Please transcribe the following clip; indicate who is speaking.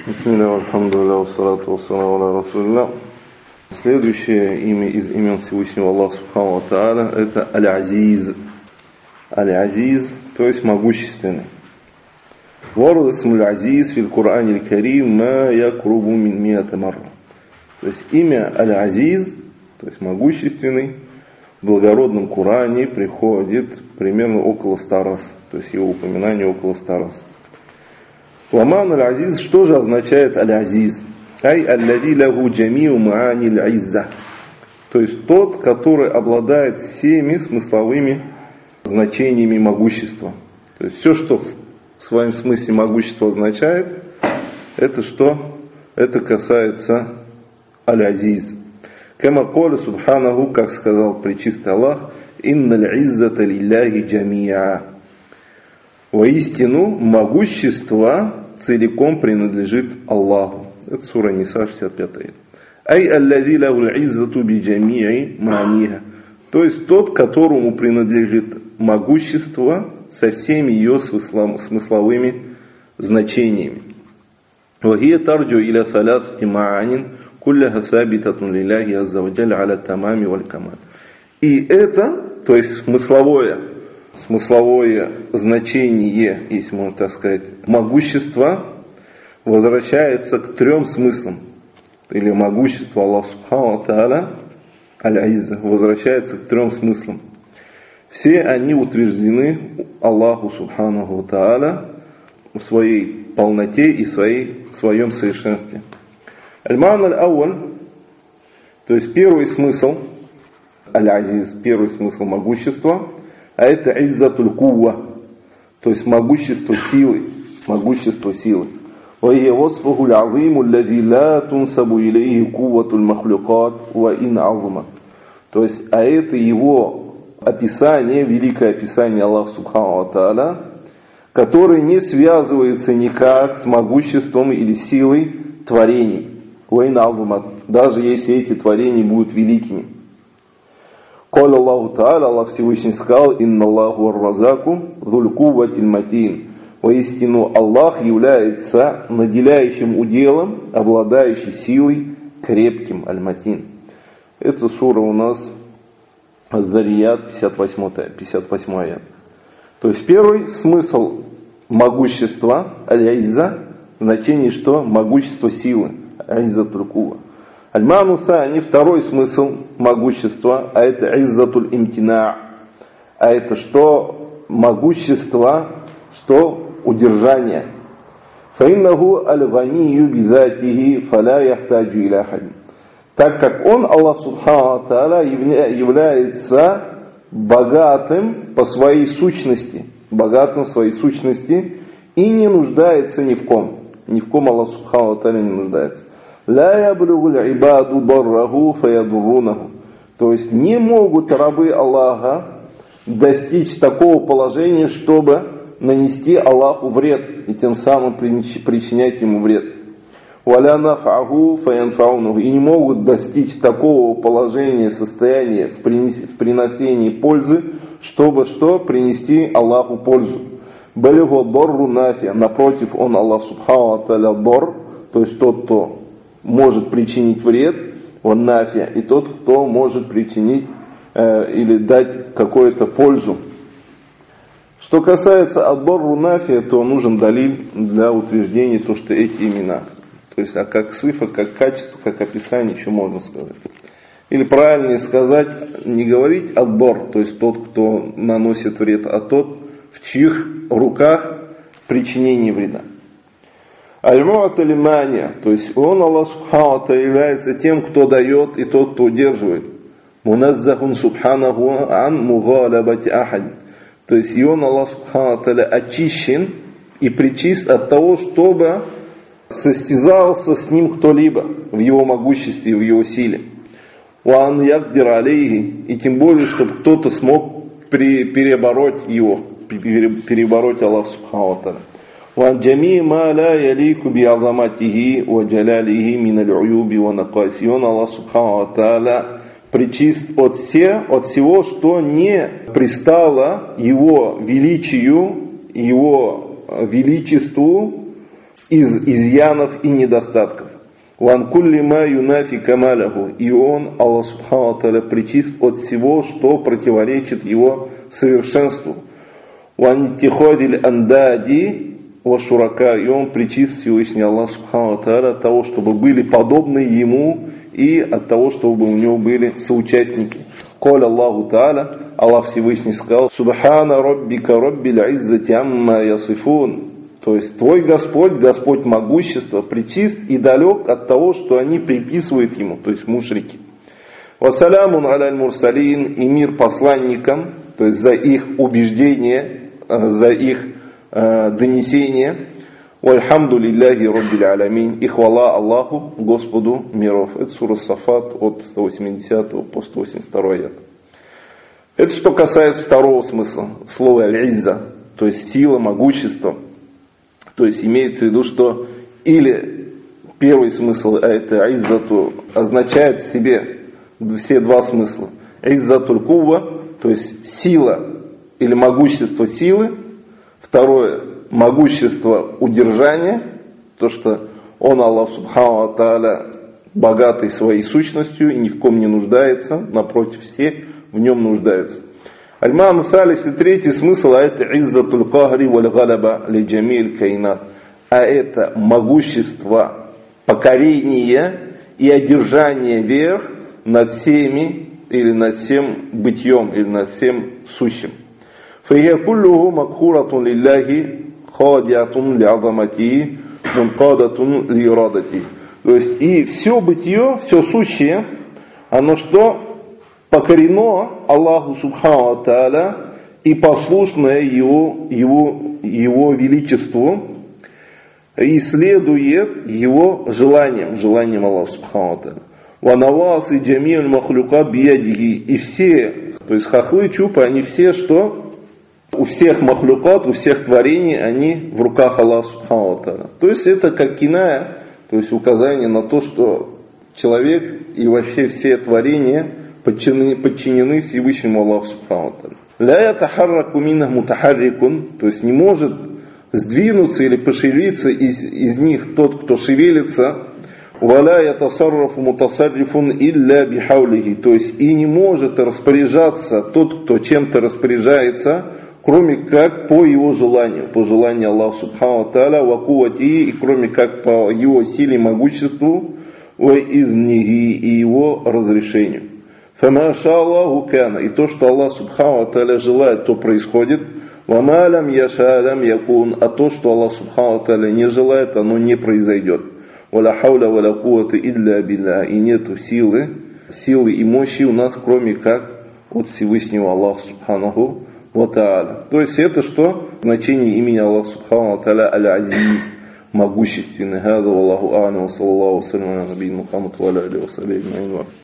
Speaker 1: Бисмилля, альхамдулилля, вассалату вассаламу аля расулилля. Следующее имя из имен Всевышнего Аллаха Субхану ва Тааля — это Аль-Азиз. Аль-Азиз, то есть могущественный. Ворд исмуль Азиз фил Кур'ане аль-Карим ма якрубу мин миати марра. То есть имя Аль-Азиз, то есть могущественный, в благородном Коране приходит примерно около 100 раз. То есть его упоминание около 100 раз. Ламан аль-Азиз, что же означает аль-Азиз? Ай аллади лаху джамиу маани аль-Изза. То есть тот, который обладает всеми смысловыми значениями могущества. То есть все, что в своем смысле могущество означает, это что? Это касается аль-Азиз. Кама коля субханаху, как сказал пречистый Аллах, инналь иззата лилляхи джамиа. Воистину, могущество целиком принадлежит Аллаху. Это сура Ниса, 65. Ай аллади лахул иззату би джамии мааниха. То есть тот, которому принадлежит могущество со всеми ее смысловыми значениями. Вахия тарджу иля саласати маанин кулляха сабитатун лилляхи азза ва джалля аля тамами валь камаль. И это, то есть смысловое значение, если можно так сказать, могущество возвращается к 3 смыслам. Или могущество Аллаха Субхану ва Тааля, Аль-Изза, возвращается к 3 смыслам. Все они утверждены Аллаху Субхану ва Тааля в своей полноте и в своем совершенстве. Аль-Ма'на аль-Ауаль, то есть первый смысл Аль-Азиз, первый смысл могущества, а это иззатуль кувва, то есть могущество силы. وهي وصفه العظيم الذي لا تنسب إليه قوة المخلوقات وإن عظمت. То есть, а это его описание, великое описание Аллаха Субхану ва Тааля, которое не связывается никак с могуществом или силой творений. وإن عظمت, даже если эти творения будут великими. قال الله تعالى, Аллах Всевышний сказал, «Инна Аллаху ар-Разаку зуль кувватиль матин». Воистину Аллах является наделяющим уделом, обладающий силой, крепким, аль-матин. Это сура у нас Аз-Зарият, 58 аят. То есть первый смысл могущества, аль-Изза, значение что? Могущество силы, аль-Иззатуль кувва. Аль-Ма'ну Сани, второй смысл могущества, а это иззатуль имтина, а это что? Могущество, что? Удержание. Фаиннаху аль-ганию бидатихи фаля яхтаджу иля хадин. Так как он, Аллах Субхану ва Тааля, является богатым по своей сущности, богатым в своей сущности и не нуждается ни в ком. Ни в ком Аллах Субхану ва Тааля не нуждается. Ла яблугу аль-ибаду дарраху фаядуррунаху. То есть не могут рабы Аллаха достичь такого положения, чтобы нанести Аллаху вред и тем самым причинять ему вред. Валя наф'аху фаянфаунаху. И не могут достичь такого положения, состояния в приносении пользы, чтобы что? Принести Аллаху пользу. Балиху дарру нафия. Напротив, он Аллах Субхану ва Тааля дар, то есть тот, кто может причинить вред, он нафия, и тот, кто может причинить или дать какую-то пользу. Что касается адбарру нафия, то нужен далиль для утверждения, то, что эти имена. То есть, а как сифа, как качество, как описание, еще можно сказать. Или правильнее сказать, не говорить адбар, то есть тот, кто наносит вред, а тот, в чьих руках причинение вреда. Аль-Му'та лимания, то есть он, Аллах Субхану ва Тааля, является тем, кто дает и тот, кто удерживает. Муназзахун Субханаху ан мугалабати ахад. То есть и он, Аллах Субхану ва Тааля, очищен и причист от того, чтобы состязался с ним кто-либо в его могуществе, в его силе. Ван яддир алейхи, и тем более, чтобы кто-то смог перебороть его, перебороть Аллах Субхану ва Тааля. وَعَنْ جَمِيعِ مَا لَا يَلِيكُ بِعَظَمَتِهِ وَجَلَالِهِ مِنَ الْعُيُوبِ وَنَقَائِسِ. И он, Аллах Субхану ва Тааля, причист от всего, что не пристало его величию, его величеству из изъянов и недостатков. «Ван кулли ма юнафи камаляху». И он, Аллах Субхану ва Тааля, причист от всего, что противоречит его совершенству. «Ван тихадиль андади ва шурака». И он причист, Всевышний Аллах Субхану ва Тааля, от того, чтобы были подобны ему, и от того, чтобы у него были соучастники. «Каля Аллаху Тааля», Аллах Всевышний сказал: «Субхана раббика раббил иззати амма ясифун». То есть твой Господь, Господь могущества, пречист и далек от того, что они приписывают ему, то есть мушрики. «Вассалямун аляль мурсалин», и мир посланникам, то есть за их убеждение, за их донесение. «Вальхамду лилляхи раббил алямин», и хвала Аллаху, Господу миров. Это сура Сафат от 180 по 182 аят. Это что касается второго смысла, слова «аль-изза», то есть сила, могущество. То есть имеется в виду, что или первый смысл, а это «иззату», означает в себе все два смысла. «Иззатуль кува», то есть сила или могущество силы. Второе – могущество удержания, то, что он, Аллах Субхану ва Тааля, богатый своей сущностью и ни в ком не нуждается, напротив, все в нем нуждаются. Аль-Ма'на Салис, и третий смысл, а это «иззатуль кахри валь галаба ли джамиль кайнат», а это могущество покорения и одержания верх над всеми, или над всем бытием, или над всем сущим. «Фахия куллуху макхуратун лиллахи хадиатун ли азамати мункадатун ли ирадати». То есть и все бытие, все сущее, оно что? Покорено Аллаху Субхану ва Тааля и послушное его величеству, и следует его желаниям Аллаха Субхану ва Тааля. «Ванавас и джамиль махлюка биядихи». И все, то есть хахлы, чупы, они все что? У всех махлюкат, у всех творений, они в руках Аллаха Субхану ва Тааля. То есть это как киная, то есть указание на то, что человек и вообще все творения подчинены Всевышнему Аллаху Субхану ва Тааля. «Ля ятахарраку минах мутахаррикун», то есть не может сдвинуться или пошевелиться из них тот, кто шевелится. «Валя ятасаррафу мутасаррифун илля бихаулихи», то есть и не может распоряжаться тот, кто чем-то распоряжается, кроме как по его желанию, по желанию Аллаха Субхану ва Тааля, ва кувати, и кроме как по его силе и могуществу, ва изнихи, и его разрешению. «Фама ша Аллаху кана», и то, что Аллах Субхану ва Тааля желает, то происходит. «Вама лям яша лям якун», а то, что Аллах Субхану ва Тааля не желает, оно не произойдет. «Валя хауля валя кувата илля билля», и нет силы и мощи у нас, кроме как от Всевышнего Аллаха Субханаху ва Тааля. То есть это что? Значение имени Аллаха Субхану ва Тааля аль-Азиз, могущественный. Хаза валлаху а'алям, ва саллаллаху ва саллям аля набийина Мухаммад ва аля алихи ва сахбихи аджмаин.